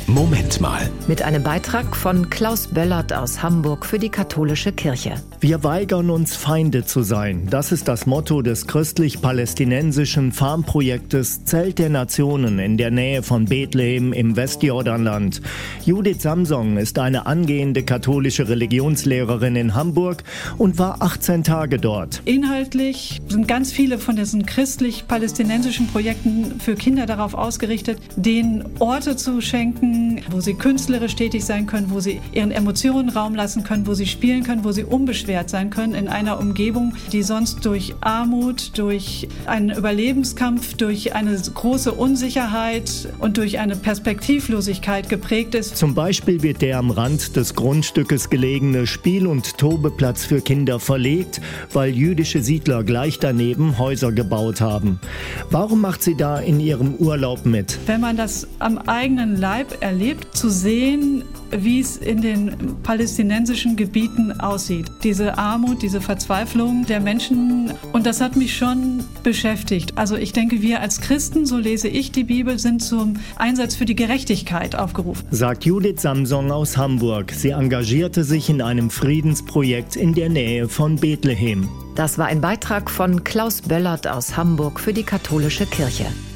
Moment mal. Mit einem Beitrag von Klaus Böllert aus Hamburg für die katholische Kirche. Wir weigern uns, Feinde zu sein. Das ist das Motto des christlich-palästinensischen Farmprojektes Zelt der Nationen in der Nähe von Bethlehem im Westjordanland. Judith Samsung ist eine angehende katholische Religionslehrerin in Hamburg und war 18 Tage dort. Inhaltlich sind ganz viele von diesen christlich-palästinensischen Projekten für Kinder darauf ausgerichtet, denen Orte zu schenken, wo sie künstlerisch tätig sein können, wo sie ihren Emotionen Raum lassen können, wo sie spielen können, wo sie unbeschwert sein können in einer Umgebung, die sonst durch Armut, durch einen Überlebenskampf, durch eine große Unsicherheit und durch eine Perspektivlosigkeit geprägt ist. Zum Beispiel wird der am Rand des Grundstückes gelegene Spiel- und Tobeplatz für Kinder verlegt, weil jüdische Siedler gleich daneben Häuser gebaut haben. Warum macht sie da in ihrem Urlaub mit? Wenn man das am eigenen Leib erlebt, zu sehen, wie es in den palästinensischen Gebieten aussieht. Diese Armut, diese Verzweiflung der Menschen. Und das hat mich schon beschäftigt. Also ich denke, wir als Christen, so lese ich die Bibel, sind zum Einsatz für die Gerechtigkeit aufgerufen. Sagt Judith Samsung aus Hamburg. Sie engagierte sich in einem Friedensprojekt in der Nähe von Bethlehem. Das war ein Beitrag von Klaus Böllert aus Hamburg für die katholische Kirche.